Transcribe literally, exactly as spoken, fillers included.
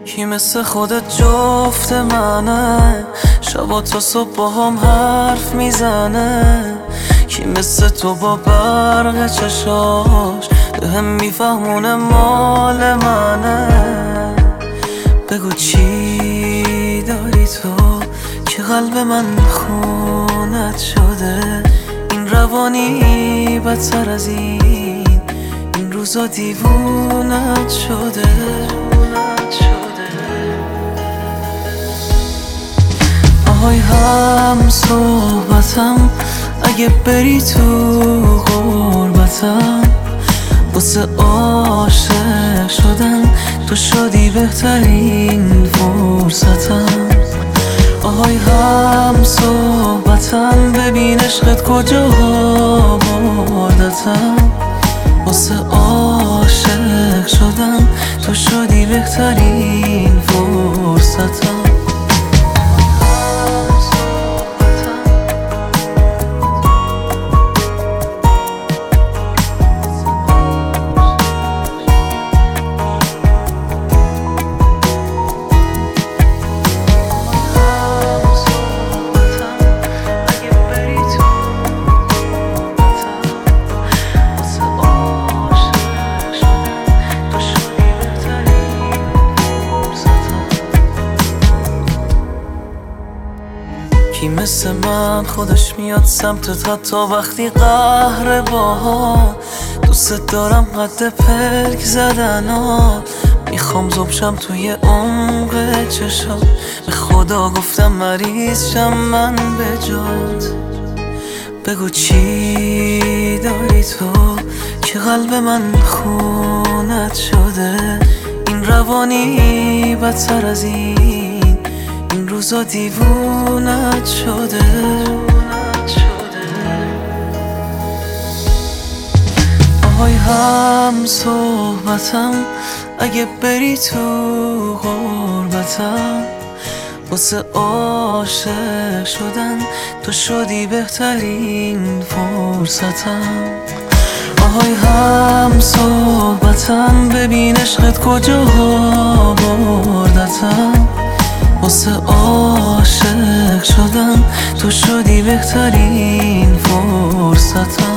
کی مثل خودت جفت منه، شبا تا صبح با هم حرف میزنه. کی مثل تو با برق چشاش به هم میفهمونه مال منه. بگو چی داری تو که قلب من خونت شده. این روانی بدتر از این، این روزا دیوونت شده. آهای هم صحبتم، اگه بری تو غربتم، واسه عاشق شدن تو شدی بهترین فرصتم. آهای هم صحبتم، ببین عشقت کجا بردتم. واسه عاشق شدن تو شدی بهترین فرصتم. کی مثل من خودش میاد سمتت حتی وقتی قهر باها. دوست دارم قد پلک زدن ها، میخوام زبشم توی عمق چشات. به خدا گفتم مریض شم من به جات. بگو چی داری تو که قلب من خونت شده. این روانی بدتر از این، این روزا دیوونت شده. آهای هم صحبتم، اگه بری تو غربتم، واسه عاشق شدن تو شدی بهترین فرصتم. آهای هم صحبتم، ببین عشقت کجا بردتم. واسه عاشق شدن تو شدی بهترین فرصتم.